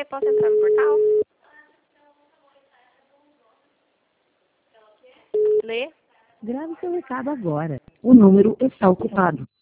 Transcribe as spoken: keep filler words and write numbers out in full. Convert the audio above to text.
ler? Posso entrar no portal? Ler? Grave seu recado agora. O número está ocupado.